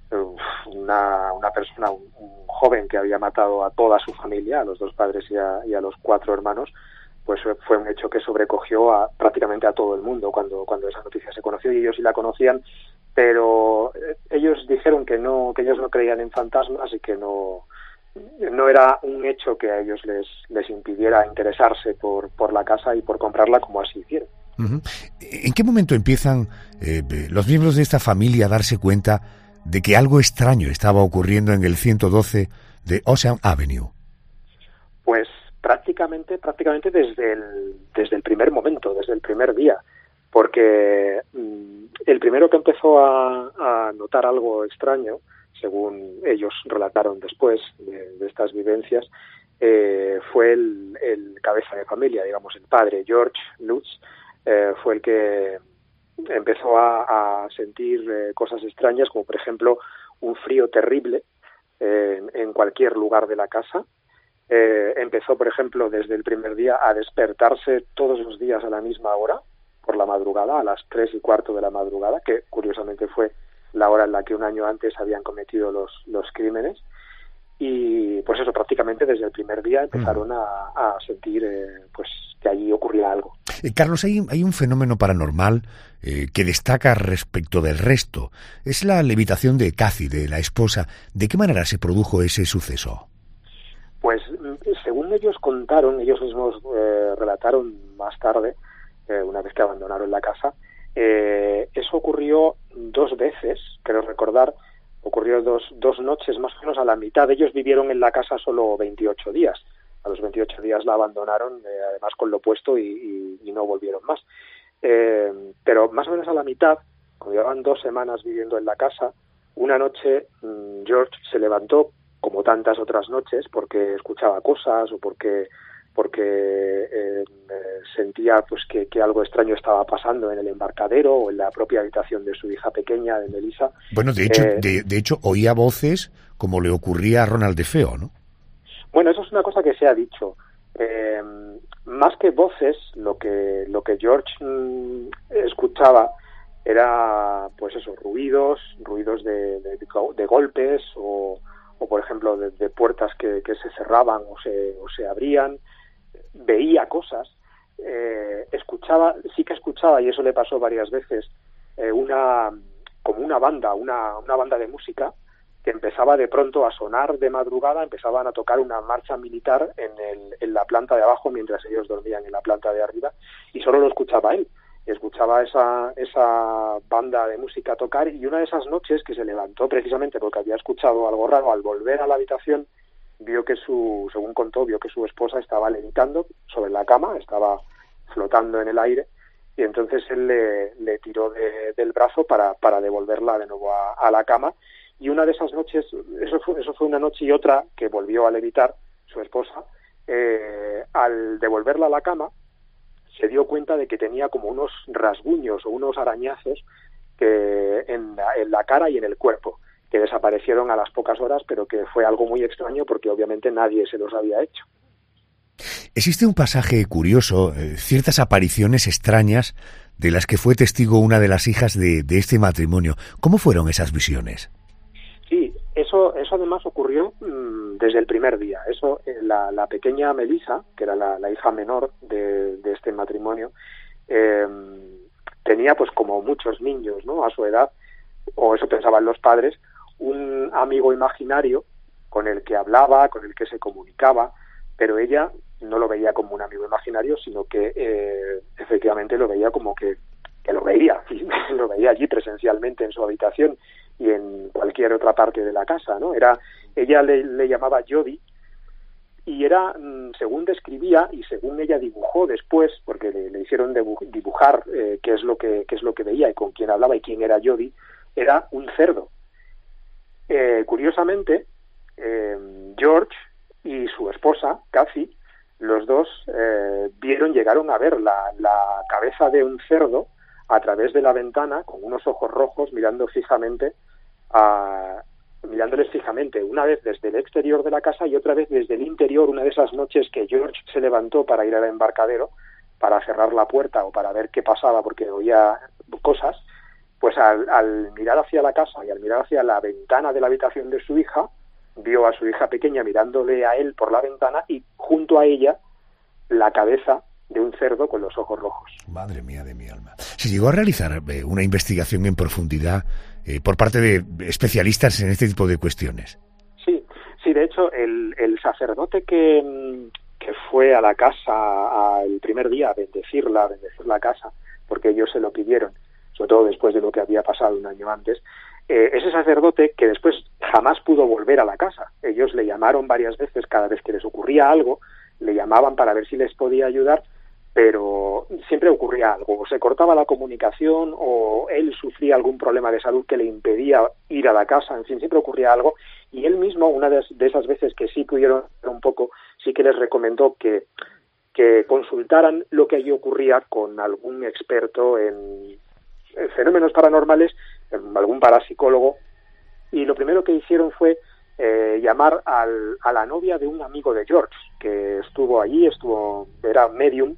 Una persona, un joven que había matado a toda su familia, a los 2 padres y a los 4 hermanos, pues fue un hecho que sobrecogió prácticamente a todo el mundo cuando esa noticia se conoció, y ellos sí la conocían, pero ellos dijeron que ellos no creían en fantasmas y que no era un hecho que a ellos les impidiera interesarse por la casa y por comprarla, como así hicieron. Uh-huh. ¿En qué momento empiezan los miembros de esta familia a darse cuenta de que algo extraño estaba ocurriendo en el 112 de Ocean Avenue? Pues prácticamente desde el primer momento, desde el primer día, porque el primero que empezó a notar algo extraño, según ellos relataron después de estas vivencias, fue el cabeza de familia, digamos, el padre, George Lutz, fue el que empezó a sentir cosas extrañas, como por ejemplo un frío terrible en cualquier lugar de la casa. Empezó, por ejemplo, desde el primer día a despertarse todos los días a la misma hora, por la madrugada, a las 3:15 de la madrugada, que curiosamente fue la hora en la que un año antes habían cometido los crímenes. Y pues eso, prácticamente desde el primer día empezaron a sentir pues que allí ocurría algo. Carlos, hay un fenómeno paranormal que destaca respecto del resto. Es la levitación de Kathy, de la esposa. ¿De qué manera se produjo ese suceso? Pues según ellos contaron, ellos mismos relataron más tarde, una vez que abandonaron la casa, eso ocurrió 2 veces, creo recordar. Ocurrió dos noches, más o menos a la mitad. Ellos vivieron en la casa solo 28 días. A los 28 días la abandonaron, además con lo puesto, y no volvieron más. Pero más o menos a la mitad, cuando llevaban 2 semanas viviendo en la casa, una noche George se levantó, como tantas otras noches, porque escuchaba cosas o porque sentía pues que algo extraño estaba pasando en el embarcadero o en la propia habitación de su hija pequeña, de Melissa. Bueno, de hecho oía voces como le ocurría a Ronald DeFeo, ¿no? Bueno, eso es una cosa que se ha dicho. Más que voces, lo que George escuchaba era, pues eso, ruidos de golpes o por ejemplo de puertas que se cerraban o se abrían. Veía cosas, sí que escuchaba, y eso le pasó varias veces, como una banda de música que empezaba de pronto a sonar de madrugada. Empezaban a tocar una marcha militar en la planta de abajo mientras ellos dormían en la planta de arriba, y solo lo escuchaba él. Escuchaba esa banda de música tocar, y una de esas noches que se levantó precisamente porque había escuchado algo raro, al volver a la habitación vio que según contó, vio que su esposa estaba levitando sobre la cama, estaba flotando en el aire, y entonces él le tiró del brazo para devolverla de nuevo a la cama. Y una de esas noches, eso fue una noche, y otra que volvió a levitar su esposa, al devolverla a la cama se dio cuenta de que tenía como unos rasguños o unos arañazos en la cara y en el cuerpo, que desaparecieron a las pocas horas, pero que fue algo muy extraño porque obviamente nadie se los había hecho. Existe un pasaje curioso, ciertas apariciones extrañas de las que fue testigo una de las hijas de este matrimonio. ¿Cómo fueron esas visiones? Sí, eso además ocurrió desde el primer día. La pequeña Melissa, que era la hija menor de este matrimonio, tenía, pues como muchos niños, ¿no?, a su edad, o eso pensaban los padres, un amigo imaginario con el que hablaba, con el que se comunicaba, pero ella no lo veía como un amigo imaginario, sino que efectivamente lo veía como que lo veía allí presencialmente en su habitación y en cualquier otra parte de la casa, ¿no? Ella le llamaba Jody, y era, según describía y según ella dibujó después, porque le hicieron dibujar qué es lo que veía y con quién hablaba y quién era Jody, era un cerdo. Curiosamente, George y su esposa, Kathy, los dos llegaron a ver la cabeza de un cerdo a través de la ventana con unos ojos rojos mirándoles fijamente, una vez desde el exterior de la casa y otra vez desde el interior, una de esas noches que George se levantó para ir al embarcadero, para cerrar la puerta o para ver qué pasaba porque oía cosas, pues al mirar hacia la casa y al mirar hacia la ventana de la habitación de su hija, vio a su hija pequeña mirándole a él por la ventana y junto a ella la cabeza de un cerdo con los ojos rojos. Madre mía de mi alma. Se llegó a realizar una investigación en profundidad por parte de especialistas en este tipo de cuestiones. Sí, de hecho, el sacerdote que fue a la casa el primer día a bendecir la casa, porque ellos se lo pidieron, sobre todo después de lo que había pasado un año antes, ese sacerdote que después jamás pudo volver a la casa. Ellos le llamaron varias veces, cada vez que les ocurría algo, le llamaban para ver si les podía ayudar, pero siempre ocurría algo, o se cortaba la comunicación o él sufría algún problema de salud que le impedía ir a la casa, en fin, siempre ocurría algo, y él mismo, una de esas veces que sí pudieron un poco, sí que les recomendó que consultaran lo que allí ocurría con algún experto en fenómenos paranormales, algún parapsicólogo, y lo primero que hicieron fue llamar a la novia de un amigo de George, que estuvo allí, era medium,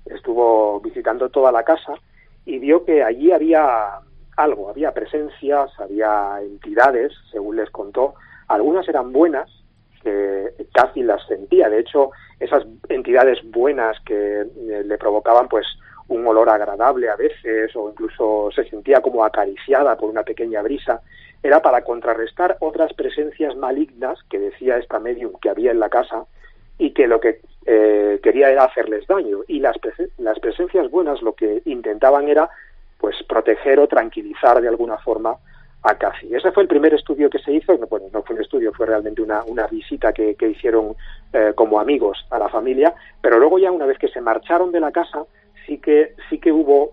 estuvo visitando toda la casa y vio que allí había algo, había presencias, había entidades, según les contó. Algunas eran buenas, que Kathy las sentía. De hecho, esas entidades buenas que le provocaban pues un olor agradable a veces, o incluso se sentía como acariciada por una pequeña brisa, era para contrarrestar otras presencias malignas que decía esta medium que había en la casa y que lo que quería era hacerles daño. Y las presencias buenas lo que intentaban era pues proteger o tranquilizar de alguna forma a Kathy. Ese fue el primer estudio que se hizo. Bueno, no fue un estudio, fue realmente una visita que hicieron como amigos a la familia, pero luego ya una vez que se marcharon de la casa sí que hubo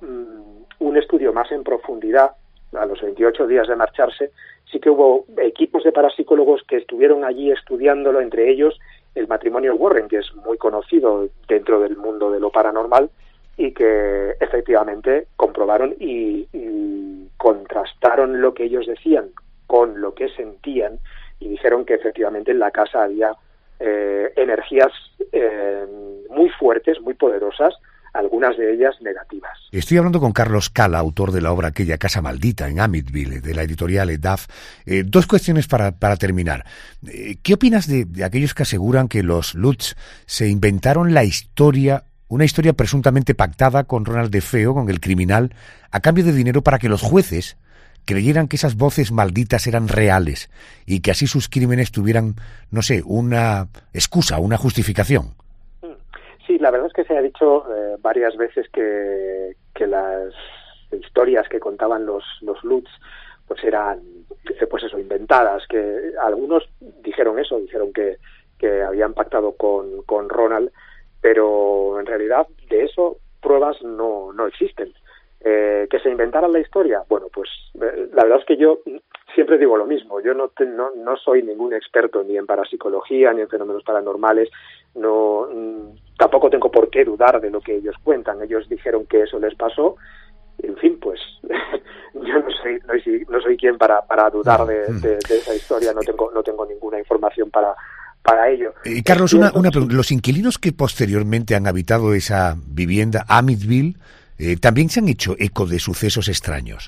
un estudio más en profundidad. A los 28 días de marcharse, sí que hubo equipos de parapsicólogos que estuvieron allí estudiándolo, entre ellos el matrimonio Warren, que es muy conocido dentro del mundo de lo paranormal, y que efectivamente comprobaron y contrastaron lo que ellos decían con lo que sentían, y dijeron que efectivamente en la casa había energías muy fuertes, muy poderosas, algunas de ellas negativas. Estoy hablando con Carlos Cala, autor de la obra Aquella casa maldita en Amityville, de la editorial EDAF. Dos cuestiones para terminar. ¿Qué opinas de aquellos que aseguran que los Lutz se inventaron una historia presuntamente pactada con Ronald DeFeo, con el criminal, a cambio de dinero para que los jueces creyeran que esas voces malditas eran reales y que así sus crímenes tuvieran, no sé, una excusa, una justificación? Sí, la verdad es que se ha dicho varias veces que las historias que contaban los Lutz pues eran inventadas, que algunos dijeron eso, dijeron que habían pactado con Ronald, pero en realidad de eso pruebas no existen. Que se inventaran la historia, bueno, pues la verdad es que yo siempre digo lo mismo. Yo no soy ningún experto ni en parapsicología ni en fenómenos paranormales. Tampoco tengo por qué dudar de lo que ellos cuentan. Ellos dijeron que eso les pasó. En fin, pues yo no soy quien para dudar de esa historia. No tengo ninguna información para ello. Carlos, una pregunta. Los inquilinos que posteriormente han habitado esa vivienda, Amityville, ¿también se han hecho eco de sucesos extraños?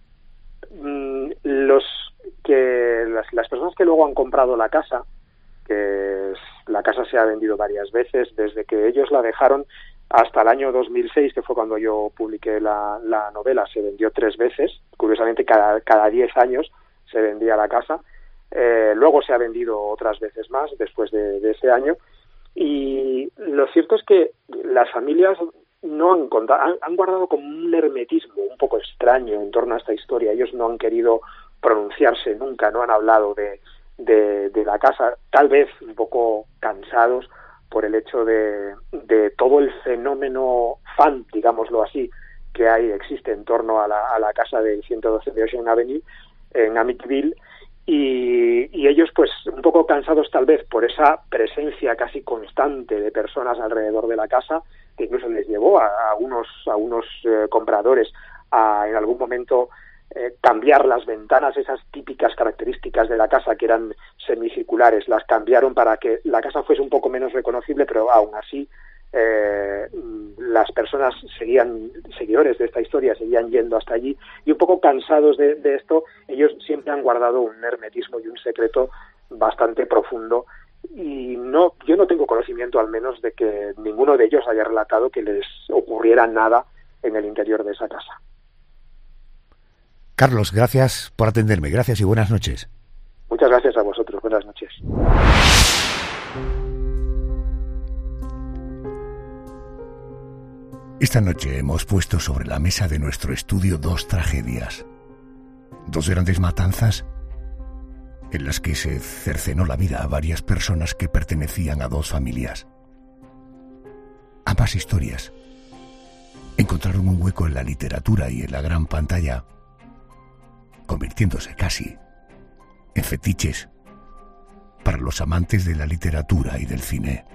Las personas que luego han comprado la casa, la casa se ha vendido varias veces, desde que ellos la dejaron hasta el año 2006, que fue cuando yo publiqué la novela, se vendió 3 veces. Curiosamente, cada 10 años se vendía la casa. Luego se ha vendido otras veces más después de ese año. Y lo cierto es que las familias han guardado como un hermetismo un poco extraño en torno a esta historia. Ellos no han querido pronunciarse nunca, no han hablado de la casa, tal vez un poco cansados por el hecho de todo el fenómeno fan, digámoslo así, que existe en torno a la casa del 112 de Ocean Avenue en Amityville, y ellos pues un poco cansados tal vez por esa presencia casi constante de personas alrededor de la casa, que incluso les llevó a unos compradores a en algún momento cambiar las ventanas, esas típicas características de la casa que eran semicirculares, las cambiaron para que la casa fuese un poco menos reconocible, pero aún así las personas seguidores de esta historia seguían yendo hasta allí, y un poco cansados de esto, ellos siempre han guardado un hermetismo y un secreto bastante profundo, y yo no tengo conocimiento al menos de que ninguno de ellos haya relatado que les ocurriera nada en el interior de esa casa. Carlos, gracias por atenderme, gracias y buenas noches. Muchas gracias a vosotros, buenas noches. Esta noche hemos puesto sobre la mesa de nuestro estudio 2 tragedias, 2 grandes matanzas en las que se cercenó la vida a varias personas que pertenecían a 2 familias. Ambas historias encontraron un hueco en la literatura y en la gran pantalla, convirtiéndose casi en fetiches para los amantes de la literatura y del cine.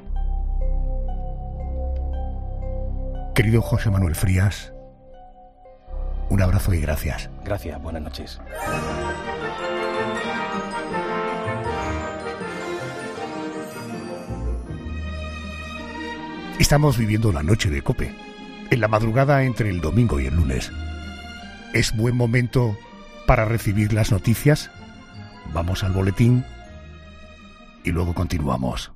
Querido José Manuel Frías, un abrazo y gracias. Gracias, buenas noches. Estamos viviendo la noche de COPE, en la madrugada entre el domingo y el lunes. ¿Es buen momento para recibir las noticias? Vamos al boletín y luego continuamos.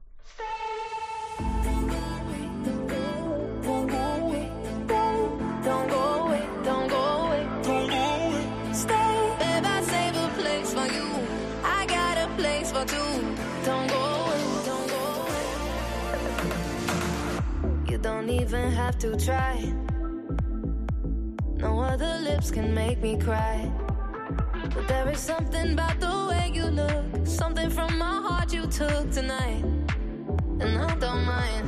Don't even have to try. No other lips can make me cry. But there is something about the way you look, something from my heart you took tonight, and I don't mind.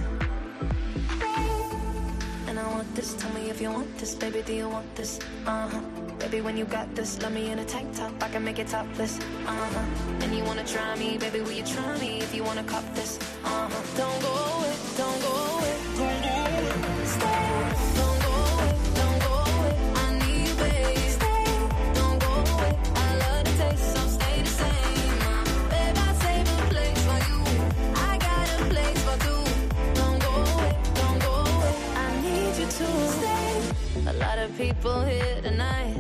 And I want this, tell me if you want this, baby, do you want this? Baby, when you got this, love me in a tank top, I can make it topless. And you wanna try me, baby, will you try me if you wanna cop this? Don't go away, don't go away, don't go away, stay. Don't go away, don't go away, I need you, baby. Stay, don't go away, I love the taste, so stay the same. Babe, I save a place for you, I got a place for two. Don't go away, don't go away, I need you to stay. A lot of people here tonight,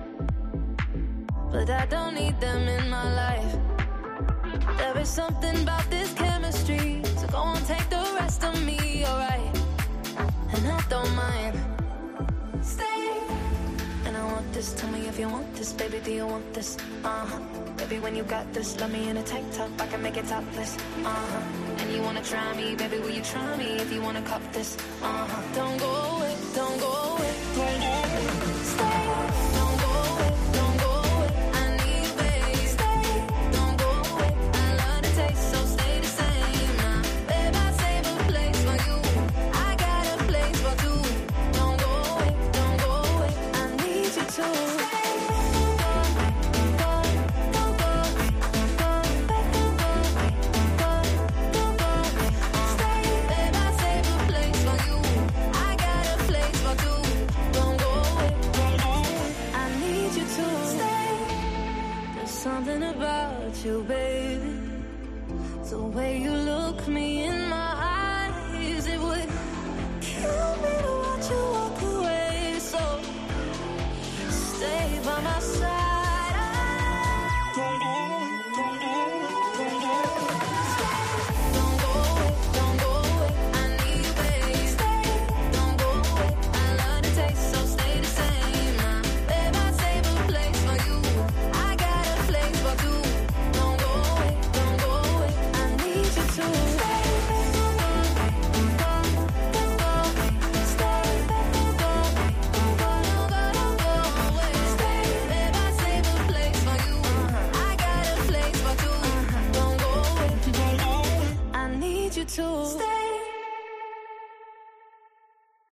but I don't need them in my life. There is something about this chemistry, so go on, take the rest of me, alright? And I don't mind. Stay. And I want this, tell me if you want this, baby, do you want this? Baby, when you got this, love me in a tank top, I can make it topless. And you wanna try me, baby, will you try me if you wanna cop this? Don't go away, don't go away, don't go away. Stay. Don't go away, don't go away, I need you, baby. Stay. Don't go away, I love the taste, so stay the same. Babe, I save a place for you, I got a place for two. Don't go away, don't go away, I need you to stay. Something about you, baby. The way you look me in my eyes, it would kill me to watch you walk away. So stay by my side.